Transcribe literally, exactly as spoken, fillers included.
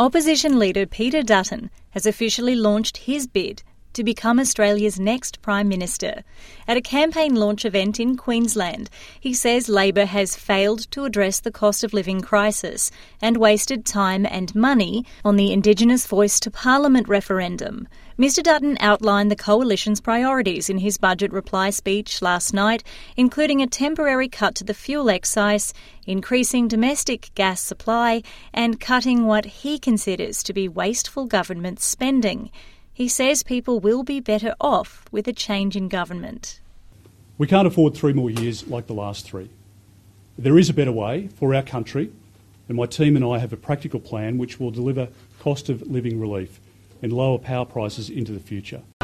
Opposition leader Peter Dutton has officially launched his bid to become Australia's next Prime Minister. At a campaign launch event in Queensland, he says Labor has failed to address the cost of living crisis and wasted time and money on the Indigenous Voice to Parliament referendum. Mr Dutton outlined the Coalition's priorities in his budget reply speech last night, including a temporary cut to the fuel excise, increasing domestic gas supply, and cutting what he considers to be wasteful government spending. He says people will be better off with a change in government. We can't afford three more years like the last three. There is a better way for our country, and my team and I have a practical plan which will deliver cost of living relief and lower power prices into the future.